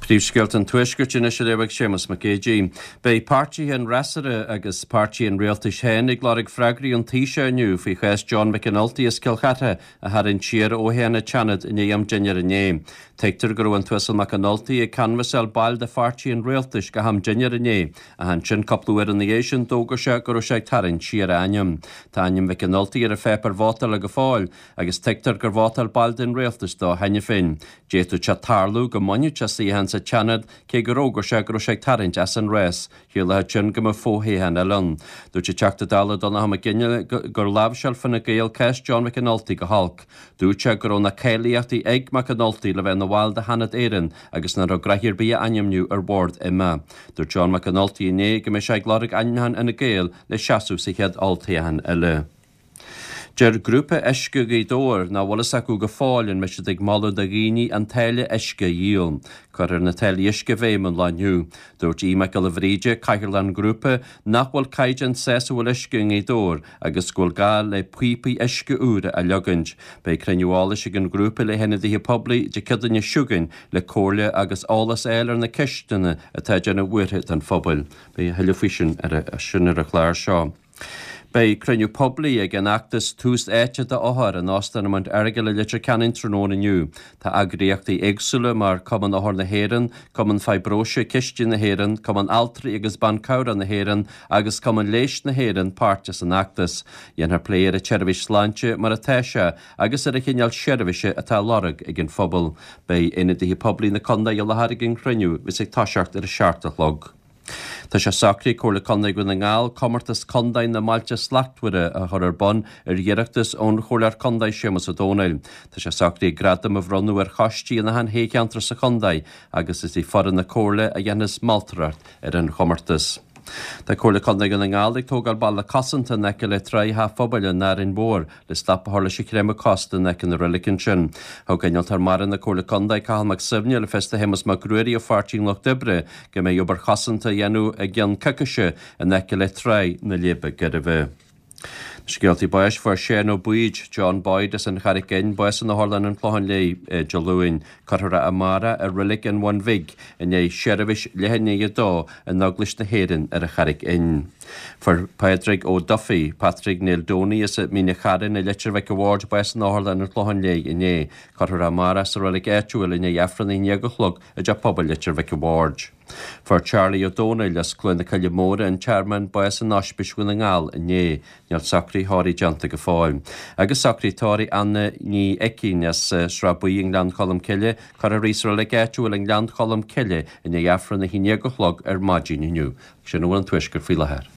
Príomhsceilt an tuisgurt in is léibh Seamus McGee. Bei pártí an rasara agus pártí an Rialtais Hen ag lárig freagraí an tíise aniu faoi chais John McAnulty is Kilchata a harin tíar ó héanna Chanad in éam Dinnear in Teictar gur an tuasal McAnulty ag canvasal bail de pártí an Rialtais go ham Dinnear in a han sin coplúir an éisian dógur se gur se tarin tíar anium. Tá anium McAnulty ar a fépar vátal a go fáil agus teictar gur vátal bail den Rialtais dó henne fin. Jétu chatarlú go moniu chasí han sa Chanad cé go rógur se gur se tarint as an res hiú le sin go fóhé han alun. Dú te teachta dala donna ha ginne gur labsel fan a gael kes John McAnulty go halk. Dú te gur na céliachtaí ag McAnulty le bheith na bháil de hanad éireann agus na rograithir bí animniu ar bord imma. Dú John McAnulty iné go me se glórig anhan in a gael le seaú sa head altaíhan eile. Ger grúpa eisce go dóir ná bhlas acu go fáilinn me se ag malú da gíní an teile eisce díol. Chur na teile eisce bhéman leniu. Dúirt me go le bhríide caiirlan grúpa nachhfuil caiidean sesúil eisce í dóir agus gúil gáil le puipaí eisce úra a legant. Bei creniuála sig an grúpa le hena dí pobli de cidanne siúgan le cóirle agus álas éilar na cisteanna a teideanna bhuiirthe an phobal. Bei heilefhisin ar a sinnar a chláir seo. Bei creniu pobli ag an actas tús éite de áthar an ástanamant airge le litir canin tróna nniu. Tá agriíochtaí éagsúla mar cuman áthar na héireann, cuman fibróise cistí na héireann, cuman altraí agus bancára na héireann agus cuman léis na héireann páirtas an actas. Dhéanaar pléir a teirbhís sláinte mar a teise agus ar a chinneal seirbhíse atá lorug ag an phobal. Bei ina dí pobli na conda i leharig an creniu vis ag táseacht ar a seaartach log. Tá sé sacrí cóla condaigh na ngáil commartas condain na mailte slachthuire a thuir bon ar dhéireachtas ón choir condaid Seamus a Dónail. Tá sé sacrí gradam a bhronú ar chastí na han héceantar sa condaid agus is í foran na cóla a dhéanas maltrart ar an chomartas. Tá cóla condaigh na ngáil ag tógáil balla cosanta neice le trí ha phobaile nar in bór le slappa hála sé créma costa neice na rilicin sin. Thó gaineal tar mar na cóla condaigh caithal mac sibne le festa hémas mac gruirí o fartín loch dibre go mé obar cosanta dhéanú a gceann cacaise a neice le trí na léba gada bheith. Scialtí báis for Shane O'Buid, John Boyd as an charig in, báis an Harlan an Plohan lei Jolúin, Carra Amara a rilig in one vig, in a sherivish lehenni dó an naglis na héireann ar a charig in. For Patrick O'Duffy, Patrick Neil Doney is at Mina Charin, a Litchervik Award báis an Harlan an Plohan lei in a Carra Amara sa rilig etuil in a Yafran in Yagochlog a Japobal Litchervik Award. For Charlie O'Donnell as Clun the Calimora and Chairman Boyas and Oshbish winning all in ye, Nil Sacri Hori Janta Gafoil. Agus Sacri Tori Anna ni Ekin as Srabu England column kille, Cararisa Legato England column kille in the Afran the Hinegochlog er Magin in you. Shanu and Twishker Filaher.